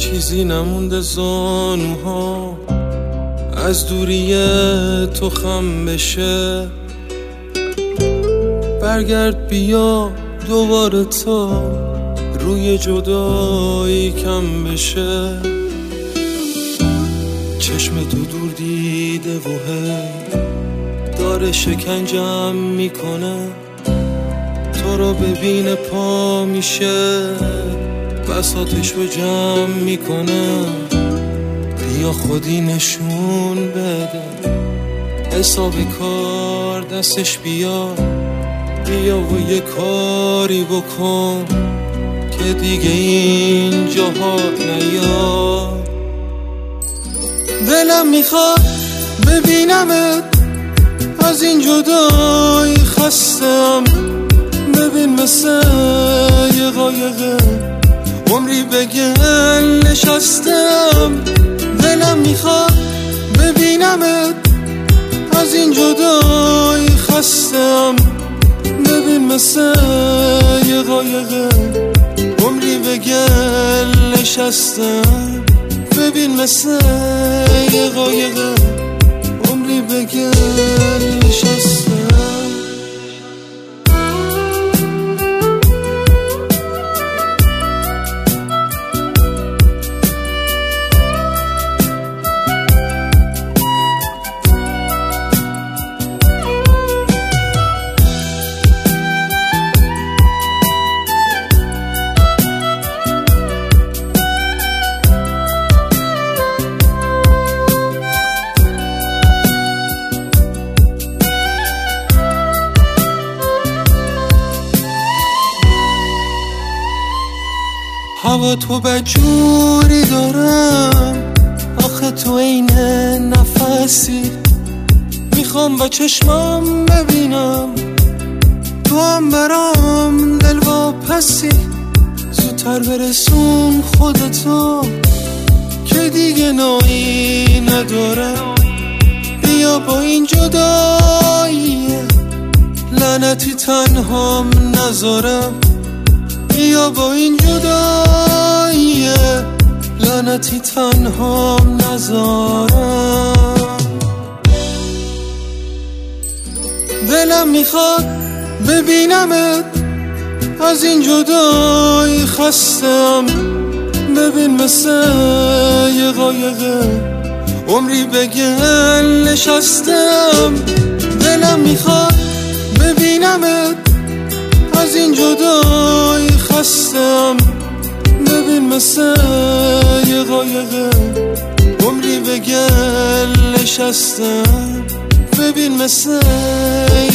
چیزی نمونده زانوها از دوری تو خم بشه. برگرد بیا دوباره تا روی جدایی کم بشه. چشم تو دور دیده و داره شکنجم میکنه. تو رو ببینه پا میشه بساطش رو جمع میکنه. بیا خودی نشون بده حساب کار دستش بیا و یه کاری بکن که دیگه این جاها نیاد. دلم میخواد ببینمت از این جدایی خستم. ببین مثل یه قایقه عمری به گل نشستم. دلم میخواد ببینمت از این جدایی خستم. ببین مثل یه قایقه عمری به گل نشستم. ببین مثل یه قایقه عمری به گل نشستم. هوا تو بجوری دارم آخه تو این نفسی. میخوام با چشمام ببینم تو هم برام دلواپسی. زودتر برسون خودتو که دیگه نایی ندارم. بیا با این جدایی لعنتی تنهام نذارم. بیا با این جدایی لعنتی تنهام نذارم. دلم میخواد ببینمت از این جدایی خستم. ببین مثل یه قایقه عمری به گل نشستم. دلم میخواد ببینمت از این جدایی خستم. ببین مثل یه قایقه عمری به گل نشستم. ببین مثل